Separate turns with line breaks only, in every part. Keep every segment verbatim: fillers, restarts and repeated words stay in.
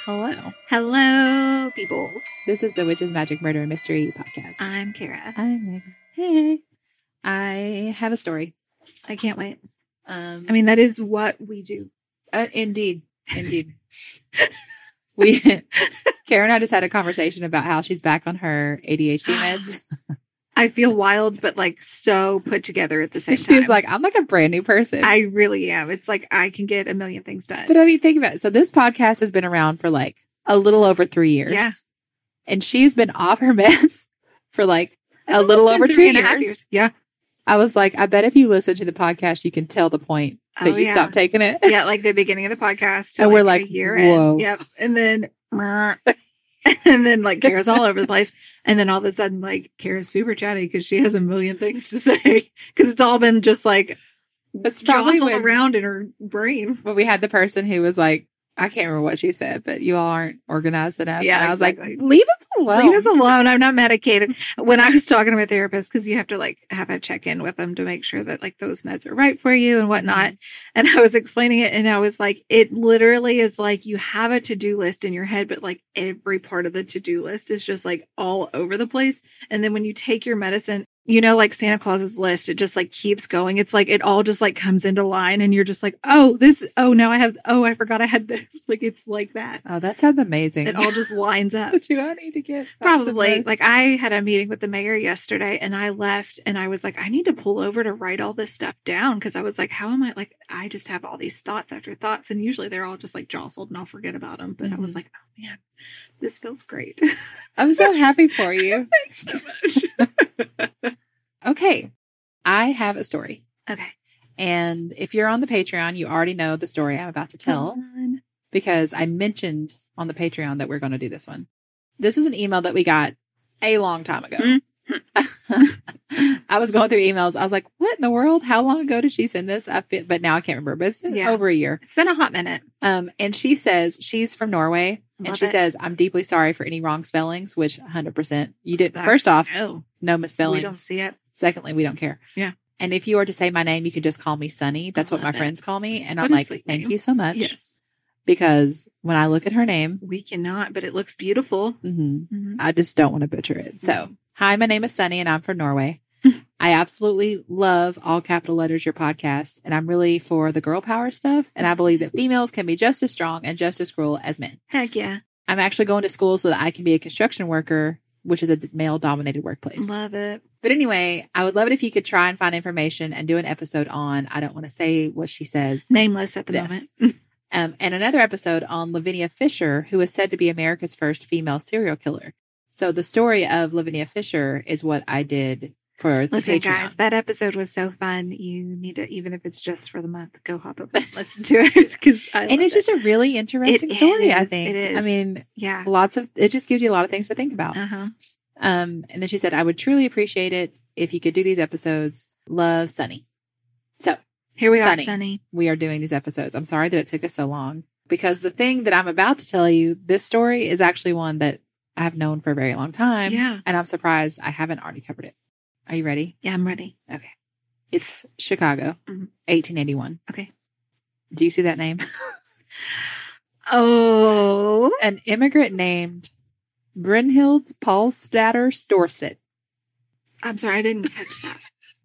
Hello.
Hello, peoples.
This is the Witches, Magic, Murder, and Mystery podcast.
I'm Kara.
I'm Megan. Hey. I have a story.
I can't wait.
Um,
I mean, that is what we do.
uh, indeed. Indeed. we, Kara and I just had a conversation about how she's back on her A D H D meds.
I feel wild, but like so put together at the same
She's
time.
She's like, I'm like a brand new person.
I really am. It's like I can get a million things done.
But I mean, think about it. So this podcast has been around for like a little over three years.
Yeah.
And she's been off her meds for like
It's
a little
almost
over
been
two
three and a
years.
half years. Yeah.
I was like, I bet if you listen to the podcast, you can tell the point that
Oh,
you
yeah.
stopped taking it.
Yeah, like the beginning of the podcast. To
And
like
we're
a
like,
year
whoa.
in. Yep. And then, and then like Kara's all over the place. And then all of a sudden, like Kara's super chatty because she has a million things to say. Because it's all been just like
That's probably
jostled
when,
around in her brain.
when we had the person who was like, I can't remember what she said, but you all aren't organized enough.
Yeah,
and I was
exactly.
like, leave us alone.
Leave us alone. I'm not medicated. When I was talking to my therapist, because you have to like have a check in with them to make sure that like those meds are right for you and whatnot. And I was explaining it, and I was like, it literally is like you have a to do list in your head, but like every part of the to do list is just like all over the place. And then when you take your medicine, you know, like Santa Claus's list, it just like keeps going. It's like it all just like comes into line, and you're just like, oh, this, oh, now I have, oh, I forgot I had this. Like it's like that.
Oh, that sounds amazing.
It all just lines up.
Do I need to get
Probably. Like I had a meeting with the mayor yesterday, and I left and I was like, I need to pull over to write all this stuff down. Cause I was like, how am I like, I just have all these thoughts after thoughts. And usually they're all just like jostled and I'll forget about them. But mm-hmm. I was like, oh man, this feels great.
I'm so happy for you.
Thanks so much.
Okay. I have a story.
Okay.
And if you're on the Patreon, you already know the story I'm about to tell because I mentioned on the Patreon that we're going to do this one. This is an email that we got a long time ago. Mm-hmm. I was going through emails. I was like, what in the world? How long ago did she send this? I feel, but now I can't remember. But it's been yeah. over a year.
It's been a hot minute.
Um, and she says she's from Norway. Love and she
it.
says, I'm deeply sorry for any wrong spellings, which one hundred percent you did.
That's,
First off,
no,
no misspellings.
We don't see it.
Secondly, we don't care.
Yeah.
And if you were to say my name, you could just call me Sunny. That's what my
it.
friends call me. And
what
I'm like, thank
name?
you so much.
Yes.
Because when I look at her name,
we cannot, but it looks beautiful.
Mm-hmm, mm-hmm. I just don't want to butcher it. So, mm-hmm. Hi, my name is Sunny and I'm from Norway. I absolutely love all capital letters, your podcast. And I'm really for the girl power stuff. And I believe that females can be just as strong and just as cruel as men.
Heck yeah.
I'm actually going to school so that I can be a construction worker, which is a male dominated workplace.
Love it.
But anyway, I would love it if you could try and find information and do an episode on, I don't want to say what she says.
Nameless at the
this.
moment.
um, and another episode on Lavinia Fisher, who is said to be America's first female serial killer. So the story of Lavinia Fisher is what I did for the
Listen,
Patreon.
guys, that episode was so fun. You need to, even if it's just for the month, go hop up and listen to it. Because And
it's
it.
just a really interesting
it
story,
is,
I think.
It is.
I mean,
yeah,
lots of, it just gives you a lot of things to think about.
Uh-huh.
Um, and then she said, I would truly appreciate it if you could do these episodes. Love, Sunny. So
here we
Sunny,
are, Sunny.
We are doing these episodes. I'm sorry that it took us so long because the thing that I'm about to tell you, this story is actually one that I've known for a very long time.
Yeah.
And I'm surprised I haven't already covered it. Are you ready?
Yeah, I'm ready.
Okay. It's Chicago,
mm-hmm.
eighteen eighty-one.
Okay.
Do you see that name?
Oh.
An immigrant named Brynhild Paulsdatter Storset.
I'm sorry, I didn't catch that.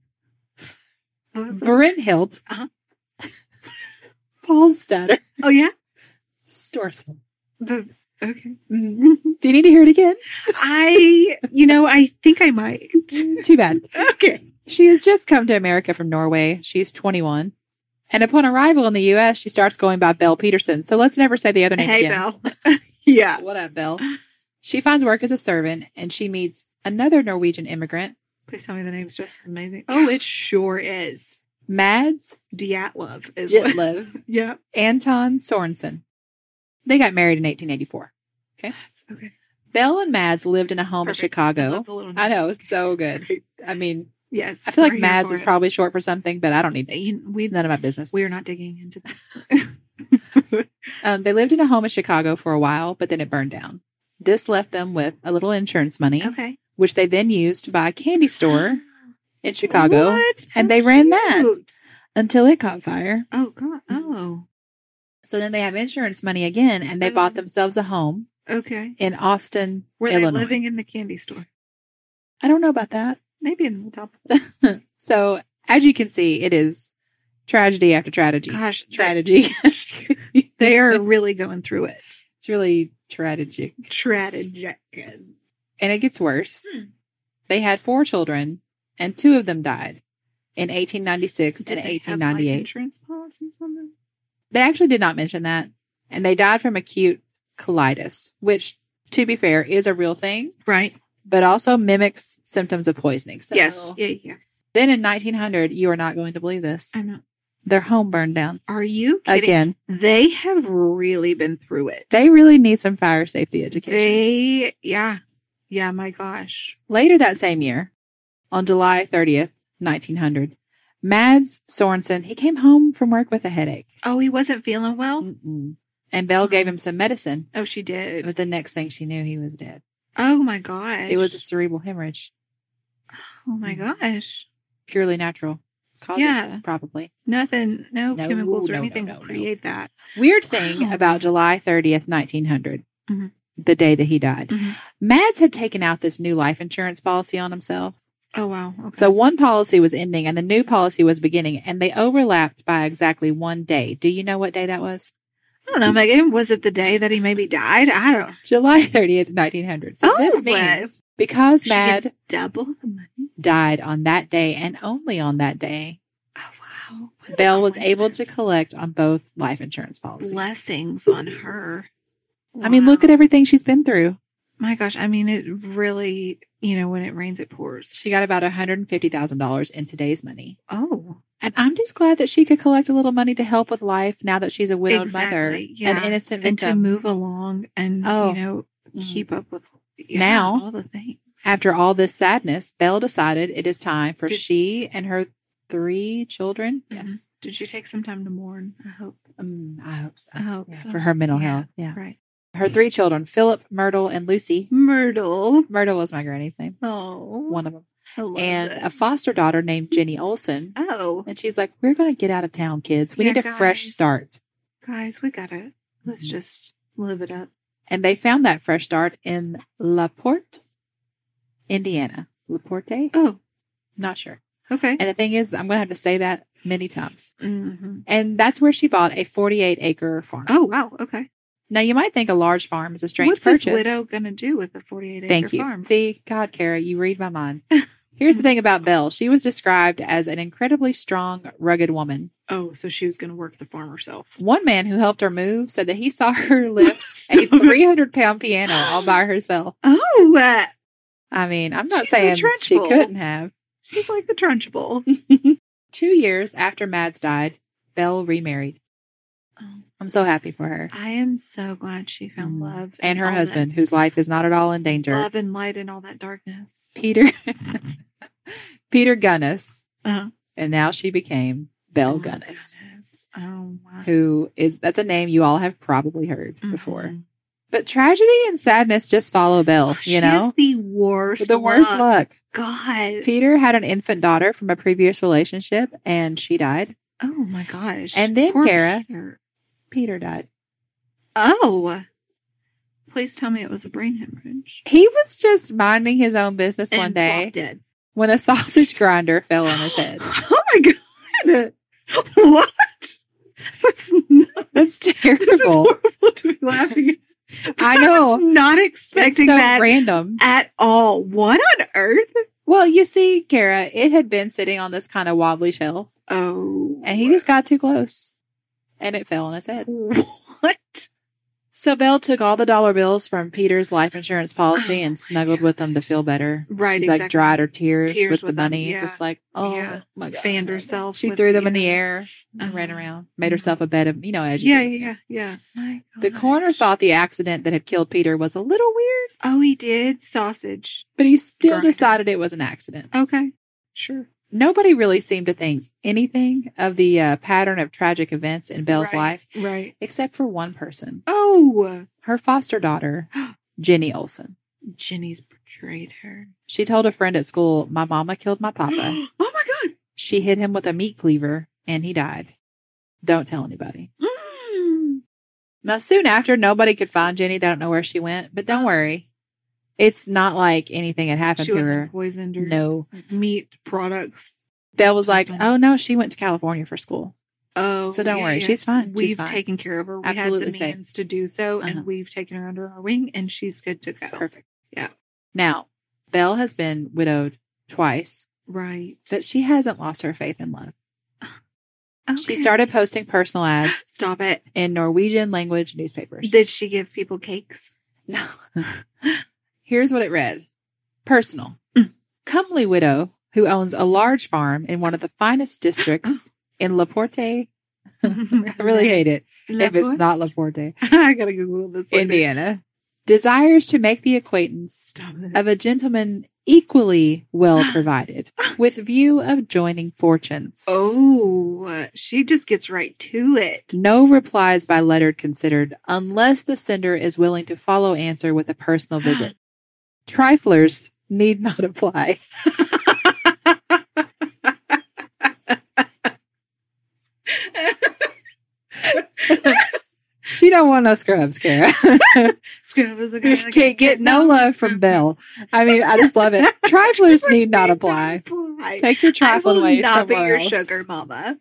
Brynhild
uh-huh.
Paulsdatter.
Oh, yeah?
Storset.
That's okay.
Mm-hmm. Do you need to hear it again?
I, you know, I think I might.
Too bad.
Okay.
She has just come to America from Norway. She's twenty-one. And upon arrival in the U S, she starts going by Belle Peterson. So let's never say the other name
hey,
again.
Belle. Yeah.
What up, Belle? She finds work as a servant and she meets another Norwegian immigrant.
Please tell me the name's just as amazing. Oh, it sure is.
Mads
Dyatlov is
Ditlev.
What? Yeah.
Anton Sorensen. They got married in eighteen eighty-four. Okay.
That's okay.
Belle and Mads lived in a home
Perfect.
in Chicago.
I, love the little
I know. It's so good.
Great.
I mean,
yes.
I feel like
We're
Mads is
it.
probably short for something, but I don't need to.
You, we,
it's none of my business.
We're not digging into this.
um, they lived in a home in Chicago for a while, but then it burned down. This left them with a little insurance money,
okay.
which they then used to buy a candy store in Chicago.
What?
And
How
they ran
cute.
that until it caught fire.
Oh, God. Oh.
So then they have insurance money again, and they bought themselves a home
Okay.
in Austin,
Were
Illinois.
they living in the candy store?
I don't know about that.
Maybe in the top.
So as you can see, it is tragedy after tragedy.
Gosh,
Tragedy.
They are really going through it.
It's really tragic.
Tragic.
And it gets worse.
Hmm.
They had four children, and two of them died in eighteen ninety-six
Did
and
they
eighteen
have life
ninety-eight.
insurance policies on them?
They actually did not mention that. And they died from acute colitis, which, to be fair, is a real thing,
Right.
but also mimics symptoms of poisoning. So
Yes. Yeah, yeah.
Then in nineteen hundred, you are not going to believe this,
I know.
their home burned down
Are you kidding?
again.
They have really been through it.
They really need some fire safety education.
They, yeah. Yeah, my gosh.
Later that same year, on July thirtieth, nineteen hundred, Mads Sorensen, he came home from work with a headache.
Oh, he wasn't feeling well?
Mm-mm. And Belle gave him some medicine,
Oh, she did.
but the next thing she knew, he was dead.
Oh, my gosh.
It was a cerebral hemorrhage,
Oh, my gosh.
purely natural causes,
Yeah.
probably.
Nothing, no,
No,
chemicals or
no, no,
anything
no,
will
no.
create that.
Weird thing
Wow.
about July thirtieth, nineteen hundred,
Mhm.
the day that he died.
Mhm.
Mads had taken out this new life insurance policy on himself.
Oh, wow. Okay.
So one policy was ending and the new policy was beginning, and they overlapped by exactly one day. Do you know what day that was?
I don't know, Megan. Was it the day that he maybe died? I don't.
July thirtieth, nineteen hundred. So
Oh,
this
well.
means because
She
Mad
gets double the money.
died on that day and only on that day,
Oh, wow. What a
Belle was able to
coincidence.
collect on both life insurance policies.
Blessings on her.
I mean, look
Wow.
at everything she's been through.
My gosh. I mean, it really, you know, when it rains, it pours.
She got about one hundred fifty thousand dollars in today's money.
Oh,
And I'm just glad that she could collect a little money to help with life now that she's a widowed mother,
exactly. Yeah.
an innocent
And to
victim.
move along and,
Oh.
you know,
Mhm.
keep up with yeah,
Now,
all the things.
After all this sadness, Belle decided it is time for
Did-
she and her three children.
Mhm.
Yes.
Did she take some time to mourn? I hope.
Um, I hope so.
I hope
Yeah,
so.
for her mental
Yeah.
health. Yeah.
Right.
Her three children, Philip, Myrtle, and Lucy.
Myrtle.
Myrtle was my granny's name,
Oh.
one of them.
I love
And
it.
a foster daughter named Jenny Olson.
Oh.
And she's like, we're going to get out of town, kids. We
Yeah,
need a fresh
guys.
start.
Guys, we got it. Let's
Mhm.
just live it up.
And they found that fresh start in LaPorte, Indiana. LaPorte?
Oh,
Not sure.
okay.
And the thing is, I'm going to have to say that many times.
Mm-hmm.
And that's where she bought a forty-eight acre farm.
Oh, wow. Okay.
Now, you might think a large farm is a strange
What's
purchase.
this widow going to do with the forty-eight acre
Thank you.
farm?
See, God, Kara, you read my mind. Here's the thing about Belle. She was described as an incredibly strong, rugged woman.
Oh, so she was going to work the farm herself.
One man who helped her move said that he saw her lift a
Stop it.
three hundred pound piano all by herself.
Oh, uh,
I mean, I'm not
She's the
saying she
Trunchbull.
couldn't have.
she's like the Trunchbull.
Two years after Mads died, Belle remarried.
Oh,
I'm so happy for her.
I am so glad she found
Mm.
love.
And her
all
husband, whose life is not at all in
that
danger.
Love and light and all that darkness.
Peter Peter Gunnis.
Uh-huh.
And now she became Belle
Oh, my
Gunnis,
goodness. Oh, wow.
who is, that's a name you all have probably heard before.
Mhm.
But tragedy and sadness just follow Belle,
She
you know?
is the worst.
The worst
luck.
luck.
God.
Peter had an infant daughter from a previous relationship and she died.
Oh my gosh.
And then,
Poor
Kara-
Peter.
Peter died.
Oh. Please tell me it was a brain hemorrhage.
He was just minding his own business one
And
day
plopped dead.
when a sausage grinder fell on his head.
Oh my god. What? That's not,
That's
this is
terrible.
horrible to be laughing.
I
I
know.
was not
It's
expecting
so
that
random.
at all. What on earth?
Well, you see, Kara, it had been sitting on this kind of wobbly shelf
Oh.
and he just got too close and it fell on his head.
What?
So Belle took all the dollar bills from Peter's life insurance policy
Oh,
and
my
snuggled
God.
with them to feel better.
Right,
She like
exactly.
dried her tears,
Tears
with the
with them,
money.
yeah.
Just like, oh
Yeah.
my God.
Fanned herself
She
with-
threw them in the
yeah.
air and ran
Uh-huh.
around. Made herself a bed of, you know, as you
Yeah,
do.
yeah, yeah, yeah. My
The
gosh.
coroner thought the accident that had killed Peter was a little weird,
Oh, he did sausage.
but he still
Grinder.
decided it was an accident.
Okay, sure.
Nobody really seemed to think anything of the uh, pattern of tragic events in Belle's
Right,
life,
right.
except for one person,
Oh,
her foster daughter, Jenny Olson.
Jenny's betrayed her.
She told a friend at school, "My mama killed my papa.
Oh my god.
She hit him with a meat cleaver and he died. Don't tell anybody."
Mm.
Now, soon after, nobody could find Jenny. They don't know where she went, but don't worry. It's not like anything had happened
She
to
wasn't
her.
poisoned or
No.
meat products.
Belle was like,
Husband.
oh, no, she went to California for school.
Oh,
So don't
yeah,
worry.
yeah.
She's fine.
We've
She's fine.
taken care of her. We
Absolutely
had the
safe.
means to do so,
Uh-huh.
and we've taken her under our wing, and she's good to go.
Perfect.
Yeah.
Now, Belle has been widowed twice,
Right.
but she hasn't lost her faith in love.
Okay.
She started posting personal ads
Stop it.
in Norwegian language newspapers.
Did she give people cakes?
No. Here's what it read. Personal.
Mm.
Comely widow who owns a large farm in one of the finest districts in Laporte. I really hate it if it's not Laporte,
I gotta Google this later.
Indiana. Desires to make the acquaintance
Stop it.
of a gentleman equally well provided with view of joining fortunes.
Oh, she just gets right to it.
No replies by letter considered unless the sender is willing to follow answer with a personal visit. Triflers need not apply. She don't want no scrubs, Kara.
Scrub is a guy that
Can't get no love from Belle. I mean, I just love it. Triflers need not apply. Take your
I
trifling
will
ways
not be
somewhere
your
else.
sugar mama.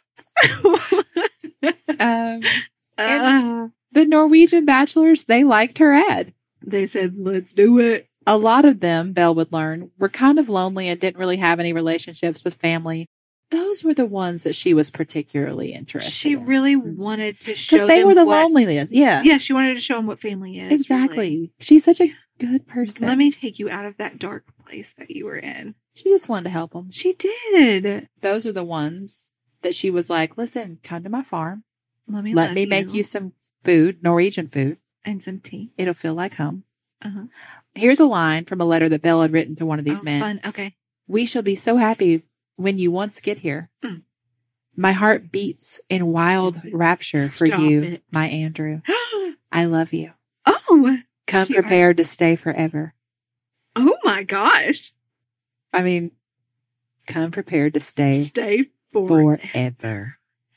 Um,
Uh,
the Norwegian bachelors, they liked her ad.
they said, let's do it.
A lot of them, Belle would learn, were kind of lonely and didn't really have any relationships with family. Those were the ones that she was particularly interested
She
in.
really wanted to show
Because they
them
were the
what,
loneliness. Yeah,
Yeah, she wanted to show them what family is.
exactly.
really.
She's such a good person.
Let me take you out of that dark place that you were in.
She just wanted to help them.
She did.
Those are the ones that she was like, listen, come to my farm.
Let me
Let
love
me make you some food, Norwegian food.
and some tea.
It'll feel like home.
Uh-huh.
Here's a line from a letter that Belle had written to one of these
Oh,
men.
fun. Okay.
We shall be so happy when you once get here.
Mm.
My heart beats in wild
Stop it.
rapture for
Stop
you,
it.
my Andrew. I love you.
Oh,
Come
She-
prepared to stay forever.
oh my gosh.
I mean, come prepared to stay
Stay for
forever.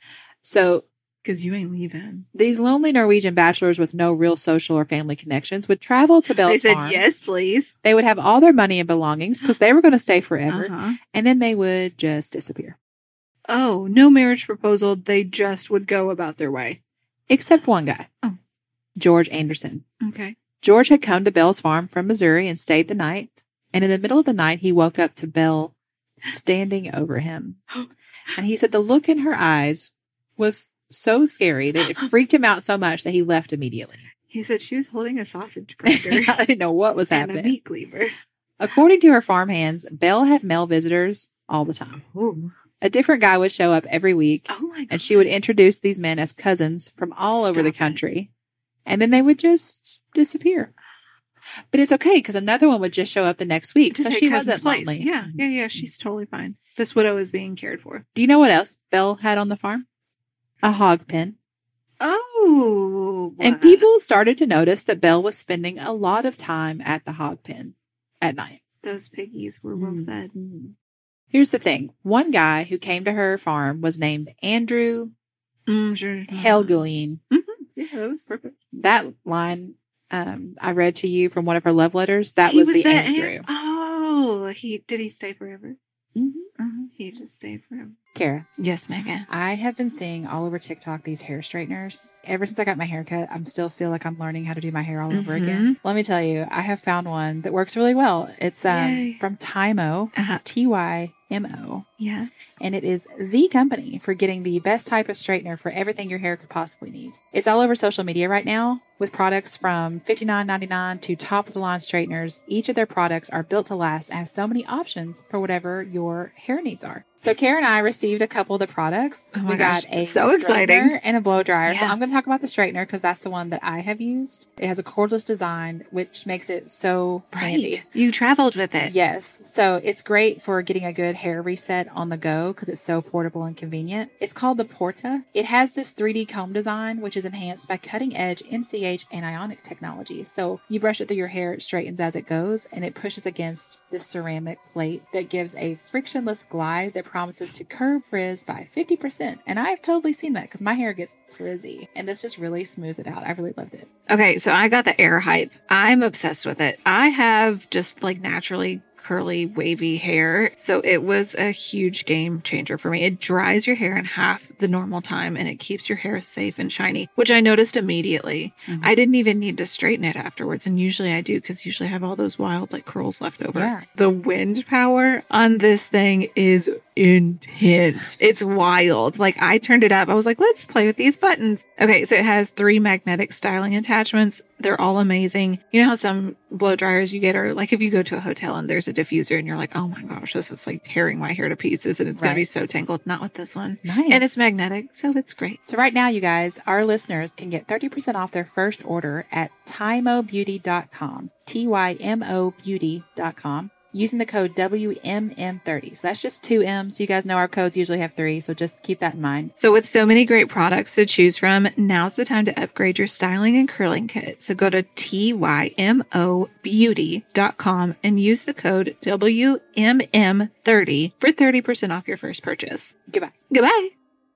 So
because you ain't leaving.
these lonely Norwegian bachelors with no real social or family connections would travel to
They
Belle's
said,
farm.
yes, please.
They would have all their money and belongings because they were going to stay forever.
Uh-huh.
And then they would just disappear.
Oh, no marriage proposal. They just would go about their way.
Except one guy.
Oh.
George Anderson.
Okay.
George had come to Belle's farm from Missouri and stayed the night. And in the middle of the night, he woke up to Belle standing over him. And he said the look in her eyes was so scary that it freaked him out so much that he left immediately.
He said she was holding a sausage cracker
I didn't know what was
and a
happening.
meat cleaver.
According to her farmhands, Belle had male visitors all the time.
Oh,
A different guy would show up every week,
oh my god.
and she would introduce these men as cousins from all over the
Stop it.
country. And then they would just disappear. But it's okay because another one would just show up the next week.
To
So
take
she
cousin's
wasn't
place.
lonely.
Yeah, yeah, yeah. She's totally fine. This widow is being cared for.
Do you know what else Belle had on the farm? A hog pen.
Oh.
And people started to notice that Belle was spending a lot of time at the hog pen at night.
Those piggies were well
Mm.
fed.
Here's the thing. One guy who came to her farm was named Andrew
Mm, sure.
Helgeline.
Mhm. Yeah, that was perfect.
That line um, I read to you from one of her love letters, that
He
was, the
that
Andrew.
An- oh, he did he stay forever?
Mhm.
Uh-huh. He just stayed forever.
Kara,
Yes, Megan.
I have been seeing all over TikTok these hair straighteners. Ever since I got my hair cut, I'm still feel like I'm learning how to do my hair all over
Mhm.
again. Let me tell you, I have found one that works really well. It's um,
Yay.
from Tymo,
Uh-huh.
T Y M O.
Yes.
And it is the company for getting the best type of straightener for everything your hair could possibly need. It's all over social media right now with products from fifty-nine ninety-nine to top of the line straighteners. Each of their products are built to last and have so many options for whatever your hair needs are. So Kara and I received a couple of the products.
Oh my
we got
gosh,
a
so exciting.
straightener and a blow dryer. So
Yeah.
I'm going to talk about the straightener because that's the one that I have used. It has a cordless design, which makes it so handy.
You traveled with it.
Yes. So it's great for getting a good hair reset on the go because it's so portable and convenient. It's called the Porta. It has this three D comb design, which is enhanced by cutting edge M C H and ionic technology. So you brush it through your hair, it straightens as it goes, and it pushes against this ceramic plate that gives a frictionless glide that it promises to curb frizz by fifty percent. And I've totally seen that because my hair gets frizzy. And this just really smooths it out. I really loved it.
Okay, so I got the Air Hype. I'm obsessed with it. I have just like naturally curly, wavy hair. So it was a huge game changer for me. It dries your hair in half the normal time and it keeps your hair safe and shiny, which I noticed immediately. Mm-hmm. I didn't even need to straighten it afterwards. And usually I do because usually I have all those wild like curls left over.
Yeah.
The wind power on this thing is intense. It's wild. Like I turned it up. I was like, let's play with these buttons. Okay, so it has three magnetic styling attachments. They're all amazing. You know how some blow dryers you get are like if you go to a hotel and there's a diffuser and you're like, oh my gosh, this is like tearing my hair to pieces and it's right. going to be so tangled. Not with this one.
Nice.
And it's magnetic, so it's great.
So right now, you guys, our listeners can get thirty percent off their first order at tymo beauty dot com. T Y M O beauty dot com. Using the code W M M thirty. So that's just two M's. You guys know our codes usually have three, so just keep that in mind.
So with so many great products to choose from, now's the time to upgrade your styling and curling kit. So go to T Y M O beauty dot com and use the code W M M thirty for thirty percent off your first purchase.
Goodbye.
Goodbye.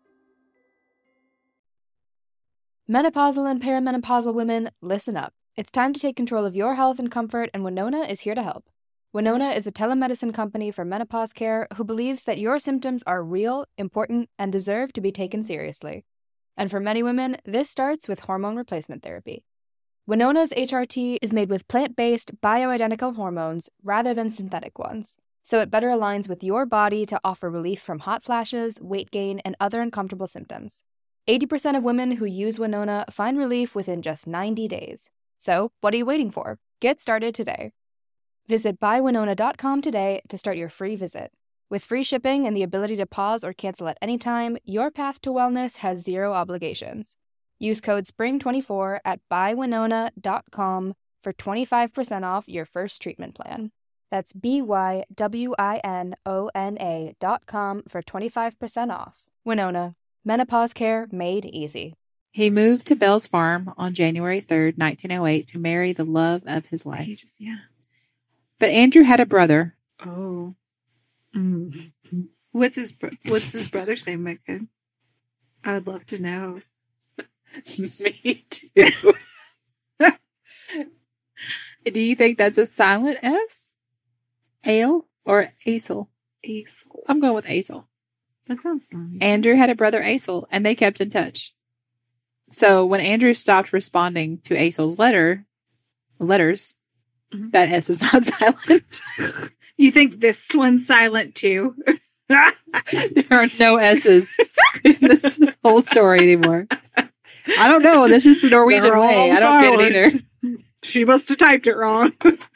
Menopausal and perimenopausal women, listen up. It's time to take control of your health and comfort, and Winona is here to help. Winona is a telemedicine company for menopause care who believes that your symptoms are real, important, and deserve to be taken seriously. And for many women, this starts with hormone replacement therapy. Winona's H R T is made with plant-based, bioidentical hormones rather than synthetic ones, so it better aligns with your body to offer relief from hot flashes, weight gain, and other uncomfortable symptoms. eighty percent of women who use Winona find relief within just ninety days. So, what are you waiting for? Get started today. Visit buy winona dot com today to start your free visit. With free shipping and the ability to pause or cancel at any time, your path to wellness has zero obligations. Use code spring twenty-four at buy winona dot com for twenty-five percent off your first treatment plan. That's B Y W I N O N A dot com for twenty-five percent off. Winona, menopause care made easy.
He moved to Bell's Farm on January third, nineteen oh eight to marry the love of his life.
He just, yeah.
But Andrew had a brother.
Oh. Mm. What's his bro- What's his brother's name, Micah? I would love to know.
Me too. Do you think that's a silent S? Ale or Aisel?
Aisel.
I'm going with Aisel.
That sounds nice.
Andrew had a brother, Aisel, and they kept in touch. So when Andrew stopped responding to Aisel's letter, letters, mm-hmm. that S is not silent.
You think this one's silent too?
There are no S's in this whole story anymore. I don't know. This is the Norwegian way. I don't silent. Get it either.
She must have typed it wrong.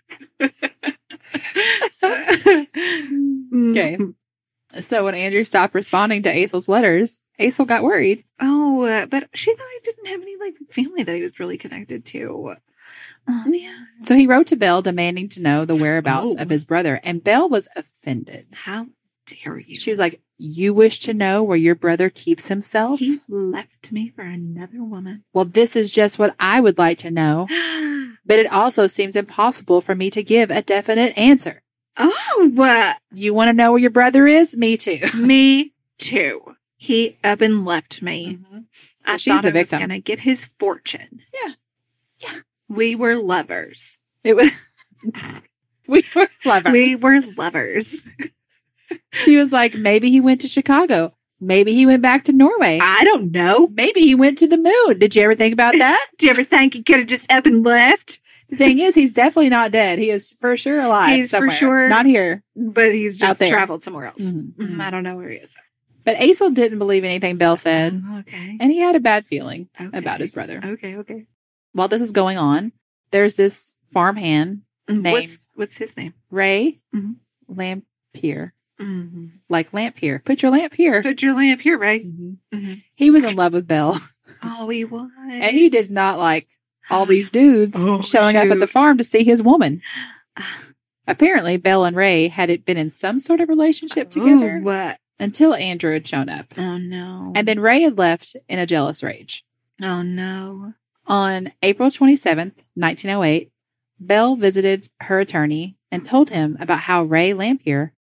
Okay. So when Andrew stopped responding to Aisel's letters, Aisel got worried.
Oh, uh, but she thought he didn't have any like family that he was really connected to. Oh, man.
So he wrote to Belle demanding to know the whereabouts
oh.
of his brother, and Belle was offended.
How dare you?
She was like, you wish to know where your brother keeps himself?
He left me for another woman.
Well, this is just what I would like to know. But it also seems impossible for me to give a definite answer.
Oh, what?
You want to know where your brother is? Me too.
Me too. He up and left me.
Mm-hmm. So
I
she's
thought
the
I
victim.
was going to get his fortune.
Yeah. Yeah.
We were lovers.
It was. we were lovers.
We were lovers.
She was like, maybe he went to Chicago. Maybe he went back to Norway.
I don't know.
Maybe he went to the moon. Did you ever think about that?
Did you ever think he could have just up and left?
The thing is, he's definitely not dead. He is for sure alive.
He's
somewhere.
for sure.
Not here.
But he's just
Out there.
traveled somewhere else.
Mm-hmm.
Mm, I don't know where he is.
But Aisel didn't believe anything Belle said.
Oh, okay.
And he had a bad feeling
okay.
about his brother.
Okay, okay.
While this is going on, there's this farmhand named
What's, what's his name?
Ray
mm-hmm.
Lampier.
Mm-hmm.
Like lamp here. Put your lamp here.
Put your lamp here, Ray.
Mm-hmm.
Mm-hmm.
He was in love with Belle.
Oh, he was.
And he did not like all these dudes
oh,
showing
shoot.
up at the farm to see his woman. Apparently, Belle and Ray had it been in some sort of relationship together.
Ooh, what?
Until Andrew had shown up.
Oh, no.
And then Ray had left in a jealous rage.
Oh, no.
On April twenty-seventh, nineteen oh eight, Belle visited her attorney and told him about how Ray Lampier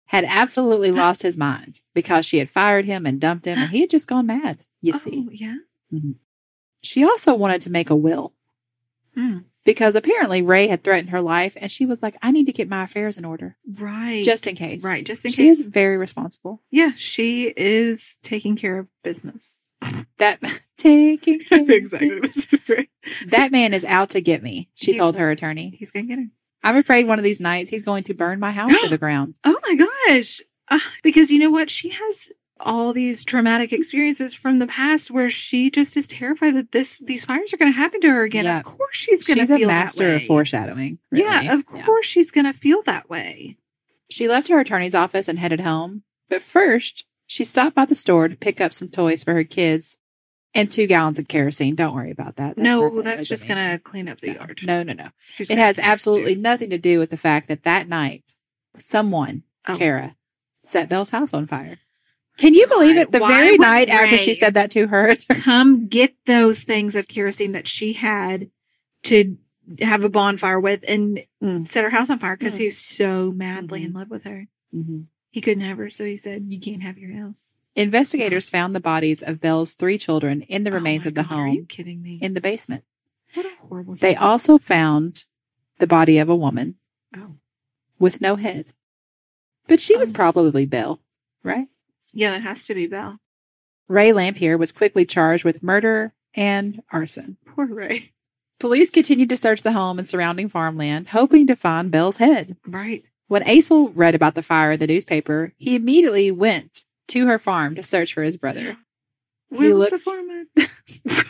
had absolutely lost his mind because she had fired him and dumped him, and he had just gone mad, you
oh,
see.
yeah.
Mm-hmm. She also wanted to make a will
Mm.
because apparently Ray had threatened her life, and she was like, I need to get my affairs in order.
Right.
Just in case.
Right. Just in
she
case.
She is very responsible.
Yeah. She is taking care of business.
That taking care
exactly.
of that man is out to get me, she
he's,
told her attorney.
He's going to get her.
I'm afraid one of these nights he's going to burn my house to the ground.
Oh my gosh. Uh, because you know what? She has all these traumatic experiences from the past where she just is terrified that this these fires are going to happen to her again. Yeah. Of course she's going to feel that way. She's a master
of foreshadowing. Really.
Yeah, of course yeah. she's going to feel that way.
She left her attorney's office and headed home. But first, she stopped by the store to pick up some toys for her kids and two gallons of kerosene. Don't worry about that. That's
no, that's just going to clean up the
no,
yard.
No, no, no. She's it has absolutely nothing to do with the fact that that night, someone, oh. Kara, set Belle's house on fire. Can you believe it? The Why very night Ray after she said that to her.
Come get those things of kerosene that she had to have a bonfire with and mm. set her house on fire because mm. he was so madly mm-hmm. in love with her.
Mm-hmm.
He couldn't have her, so he said, you can't have your house.
Investigators found the bodies of Belle's three children in the
oh
remains of the
God,
home.
Are you kidding me?
In the basement.
What a horrible
They human. Also found the body of a woman
oh.
with no head. But she
oh.
was probably Belle, right?
Yeah, that has to be Belle.
Ray Lampier was quickly charged with murder and arson.
Poor Ray.
Police continued to search the home and surrounding farmland, hoping to find Belle's head.
Right.
When Aisel read about the fire in the newspaper, he immediately went to her farm to search for his brother.
Where he was looked... the farm at?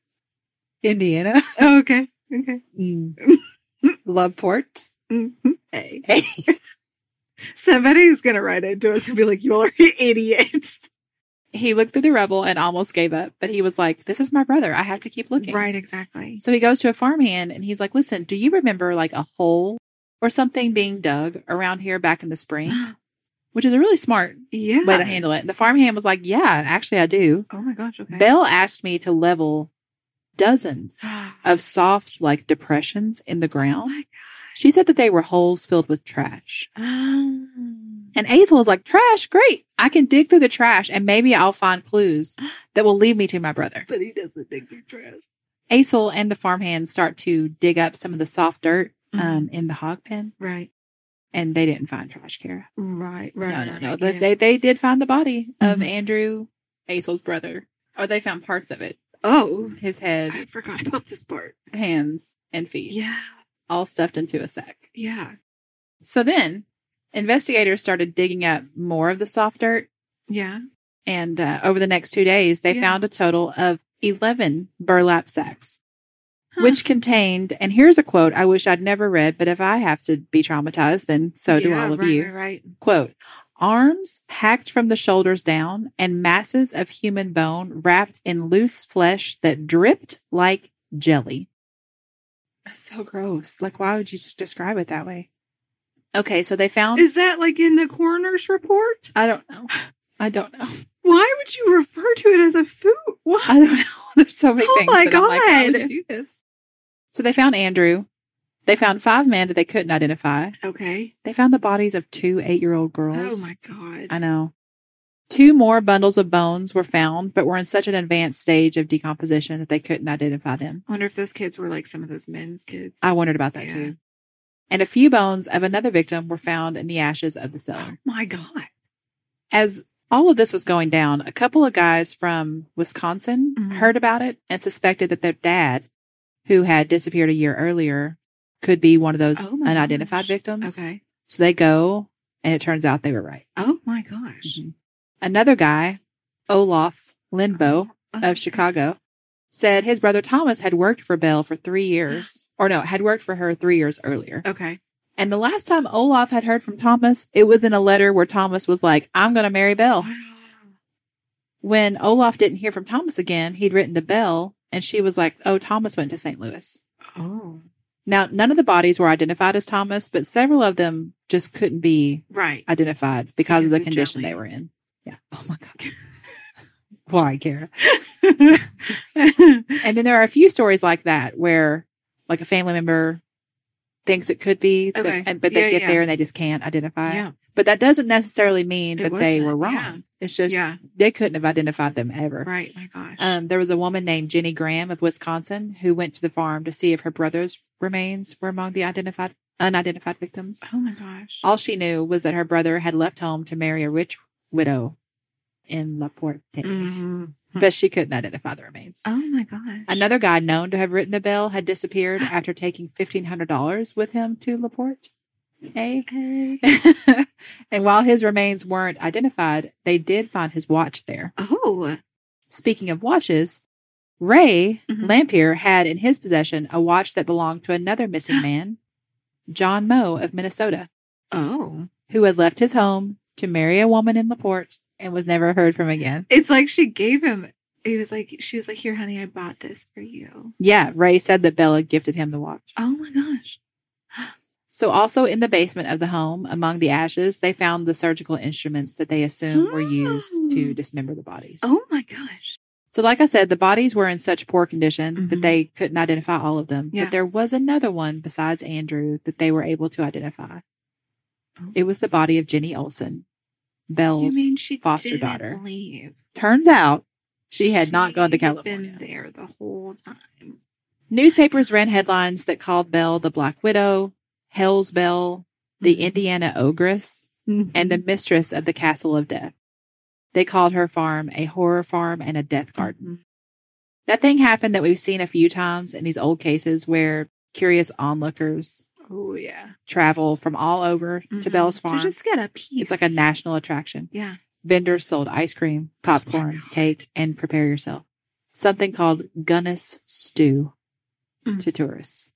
Indiana.
Oh, okay. Okay.
Mm. Loveport.
Mm-hmm. Hey.
Hey.
Somebody's going to write into us and be like, you're idiots.
He looked through the rubble and almost gave up, but he was like, this is my brother. I have to keep looking.
Right, exactly.
So he goes to a farmhand and he's like, listen, do you remember like a hole or something being dug around here back in the spring? Which is a really smart
yeah.
way to handle it. And the farmhand was like, yeah, actually I do.
Oh my gosh, okay.
Belle asked me to level dozens of soft like depressions in the ground.
Oh my gosh.
She said that they were holes filled with trash.
Um,
and Aisel was like, trash, great. I can dig through the trash and maybe I'll find clues that will lead me to my brother.
But he doesn't dig through trash.
Aisel and the farmhand start to dig up some of the soft dirt um, mm-hmm. in the hog pen.
Right.
And they didn't find trash, Kara.
Right, right.
No, no, no.
Right,
yeah. They, they did find the body of mm-hmm. Andrew, Aisel's brother. Or they found parts of it.
Oh.
His head.
I forgot about this part.
Hands and feet.
Yeah.
All stuffed into a sack.
Yeah.
So then, investigators started digging up more of the soft dirt.
Yeah.
And uh, over the next two days, they yeah. found a total of eleven burlap sacks, huh. which contained, and here's a quote I wish I'd never read, but if I have to be traumatized, then so yeah, do all of
right,
you.
Right, right.
Quote, arms hacked from the shoulders down and masses of human bone wrapped in loose flesh that dripped like jelly. That's so gross. Like, why would you describe it that way? Okay, so they found...
Is that like in the coroner's report?
I don't know. I don't know.
Why would you refer to it as a food? What?
I don't know. There's so many
oh
things
my
that
God.
I'm like, why would you do this? So they found Andrew. They found five men that they couldn't identify.
Okay.
They found the bodies of two eight-year-old girls.
Oh my God.
I know. Two more bundles of bones were found, but were in such an advanced stage of decomposition that they couldn't identify them.
I wonder if those kids were like some of those men's kids.
I wondered about that yeah. too. And a few bones of another victim were found in the ashes of the cellar.
Oh my God.
As all of this was going down, a couple of guys from Wisconsin mm-hmm. heard about it and suspected that their dad, who had disappeared a year earlier, could be one of those
oh
unidentified
gosh.
victims.
Okay.
So they go, and it turns out they were right.
Oh my gosh.
Mm-hmm. Another guy, Olaf Lindbo
oh.
of Chicago, said his brother Thomas had worked for Belle for three years, or no, had worked for her three years earlier.
Okay.
And the last time Olaf had heard from Thomas, it was in a letter where Thomas was like, I'm going to marry Belle.
Wow.
When Olaf didn't hear from Thomas again, he'd written to Belle, and she was like, oh, Thomas went to Saint Louis.
Oh.
Now, none of the bodies were identified as Thomas, but several of them just couldn't be
right.
identified because, because of the condition
jelly.
they were in. Yeah. Oh, my God. Why, Kara? And then there are a few stories like that where, like, a family member thinks it could be,
Okay.
that, and, but they
Yeah,
get
yeah.
there and they just can't identify.
Yeah.
But that doesn't necessarily mean
It
that they were
wasn't,
wrong.
yeah.
It's just
Yeah.
they couldn't have identified them ever.
Right. My gosh.
Um, there was a woman named Jenny Graham of Wisconsin who went to the farm to see if her brother's remains were among the identified unidentified victims.
oh my gosh.
All she knew was that her brother had left home to marry a rich widow in LaPorte,
Mhm.
but she couldn't identify the remains.
Oh my gosh.
Another guy known to have written the bill had disappeared after taking fifteen hundred dollars with him to LaPorte. Hey.
Hey.
And while his remains weren't identified, they did find his watch there.
Oh.
Speaking of watches, Ray
Mhm.
Lampier had in his possession a watch that belonged to another missing man, John Moe of Minnesota,
Oh.
who had left his home to marry a woman in LaPorte and was never heard from again.
It's like she gave him. He was like, she was like, here, honey, I bought this for you.
Yeah, Ray said that Bella gifted him the watch.
Oh my gosh.
So also in the basement of the home, among the ashes, they found the surgical instruments that they assumed were used to dismember the bodies.
Oh my gosh.
So like I said, the bodies were in such poor condition that
Mhm.
they couldn't identify all of them.
Yeah.
But there was another one besides Andrew that they were able to identify.
Oh.
It was the body of Jenny Olson,
You
Belle's
mean she
foster
didn't
daughter.
leave?
Turns out she had not gone to
She had
California.
Been there the whole time.
Newspapers ran headlines that called Belle the Black Widow, Hell's Belle, the
Mhm.
Indiana Ogress, and the mistress of the Castle of Death. They called her farm a horror farm and a death garden.
Mhm.
That thing happened that we've seen a few times in these old cases where curious onlookers
Oh yeah.
travel from all over to
Mhm.
Belle's
To
farm.
just get a piece.
It's like a national attraction.
Yeah.
Vendors sold ice cream, popcorn,
God.
cake, and prepare yourself. Something called Guinness stew
Mm.
to tourists.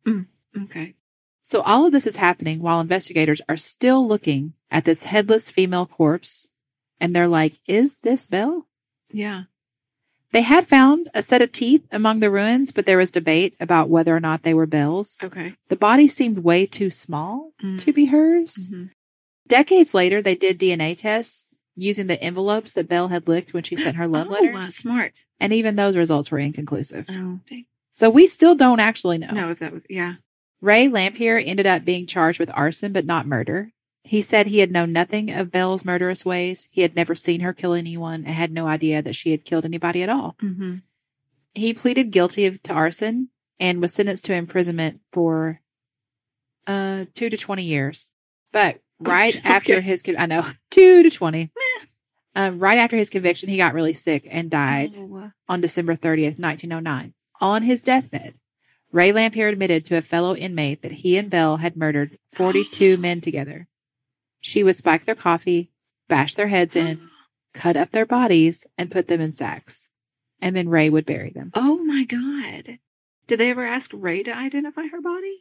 Okay.
So all of this is happening while investigators are still looking at this headless female corpse. And they're like, is this Belle?
Yeah.
They had found a set of teeth among the ruins, but there was debate about whether or not they were Belle's.
Okay.
The body seemed way too small
Mm.
to be hers.
Mhm.
Decades later, they did D N A tests using the envelopes that Belle had licked when she sent her love
Oh,
letters.
smart.
And even those results were inconclusive.
Oh, dang.
So we still don't actually know.
No, if that was, yeah.
Ray Lampier ended up being charged with arson, but not murder. He said he had known nothing of Belle's murderous ways. He had never seen her kill anyone and had no idea that she had killed anybody at all.
Mm-hmm.
He pleaded guilty of, to arson and was sentenced to imprisonment for uh, two to twenty years. But right
Okay.
after his, con- I know, two to twenty. Um, right after his conviction, he got really sick and died
Oh,
on December thirtieth, nineteen oh nine. On his deathbed, Ray Lampier admitted to a fellow inmate that he and Belle had murdered forty-two men together. She would spike their coffee, bash their heads in, cut up their bodies, and put them in sacks. And then Ray would bury them.
oh my God. Did they ever ask Ray to identify her body?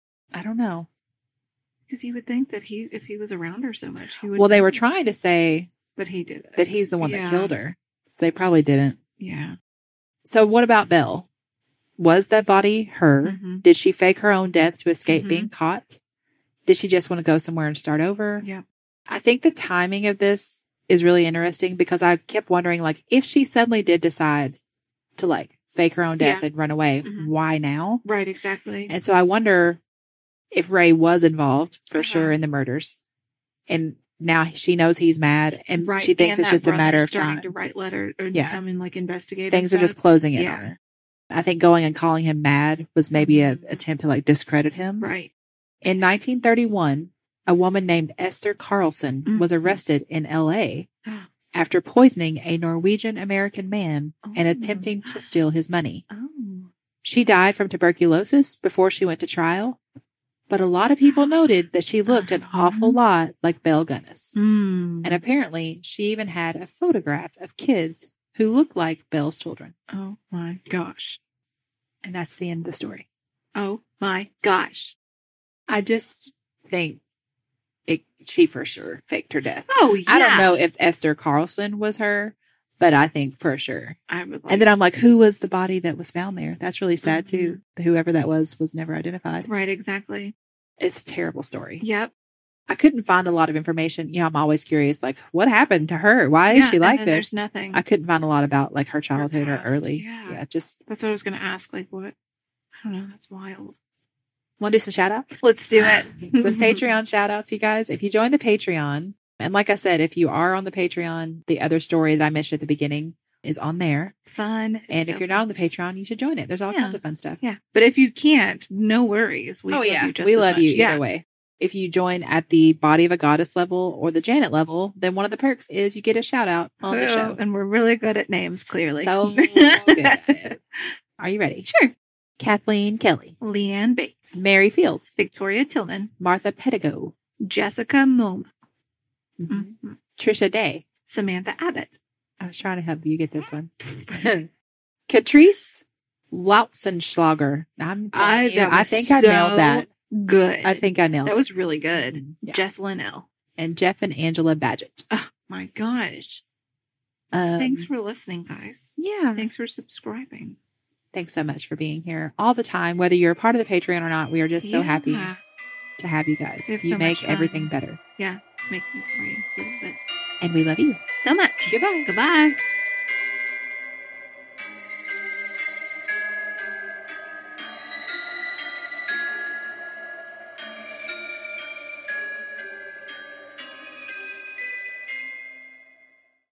I don't know.
Because you would think that he, if he was around her so much, he would.
Well, they were trying to say
But he did it.
that he's the one
Yeah.
that killed her. So they probably didn't.
Yeah.
So what about Belle? Was that body her?
Mhm.
Did she fake her own death to escape
Mhm.
being caught? Did she just want to go somewhere and start over?
Yeah.
I think the timing of this is really interesting because I kept wondering, like, if she suddenly did decide to like fake her own death
Yeah.
and run away,
Mhm.
why now?
Right. Exactly.
And so I wonder if Ray was involved for
Uh-huh.
sure in the murders, and now she knows he's mad, and
right.
she thinks
and
it's
that
just a matter
brother's
of
starting
time.
to write letter or
Yeah.
come and like investigate.
Things
and
are just
stuff.
closing in
Yeah.
on her. I think going and calling him mad was maybe an
Mhm.
attempt to like discredit him.
Right.
In nineteen thirty-one, a woman named Esther Carlson
Mhm.
was arrested in L A after poisoning a Norwegian American man and
Oh.
attempting to steal his money.
Oh.
She died from tuberculosis before she went to trial, but a lot of people noted that she looked an awful lot like Belle Gunness.
Mm.
And apparently, she even had a photograph of kids who looked like Belle's children.
Oh my gosh.
And that's the end of the story.
Oh my gosh.
I just think it, she for sure faked her death.
Oh yeah.
I don't know if Esther Carlson was her, but I think for sure.
I would like.
And then I'm like, who was the body that was found there? That's really sad
Mhm.
too. Whoever that was was never identified.
right. Exactly.
It's a terrible story.
Yep.
I couldn't find a lot of information. You know, I'm always curious, like, what happened to her? Why is
Yeah,
she
and
like
then
this?
There's nothing.
I couldn't find a lot about like her childhood or
past,
early.
yeah.
Yeah, just
That's what I was going to ask. Like, what? I don't know. That's wild.
Want to do some shout outs?
Let's do it.
Some Patreon shout outs, you guys. If you join the Patreon, and like I said, if you are on the Patreon, the other story that I mentioned at the beginning is on there.
Fun.
And
It's
if
so
you're not on the Patreon, you should join it. There's all
Yeah.
kinds of fun stuff.
Yeah. But if you can't, no worries. We
oh,
love
yeah.
you just
we
as
love
much.
you either
Yeah.
way. If you join at the Body of a Goddess level or the Janet level, then one of the perks is you get a shout out on the
Oh,
show.
And we're really good at names, clearly.
So good at it. Are you ready?
Sure.
Kathleen Kelly,
Leanne Bates,
Mary Fields,
Victoria Tillman,
Martha Pedigo,
Jessica Moma,
Mhm.
Mhm.
Trisha Day.
Samantha Abbott,
I was trying to help you get this one. Catrice Lautzenschlager. I'm telling
I-
you,
that
I
was
think I
so
nailed that.
good.
I think I nailed
that
it.
was really good.
Yeah.
Jess Linnell.
And Jeff and Angela Badgett.
Oh my gosh.
Um,
Thanks for listening, guys.
yeah.
Thanks for subscribing.
Thanks so much for being here all the time. Whether you're a part of the Patreon or not, we are just so happy
Yeah.
to have you guys.
We have
You
so
make
much fun.
everything better.
Yeah. Make this great. A little bit.
And we love you.
So much.
Goodbye.
Goodbye.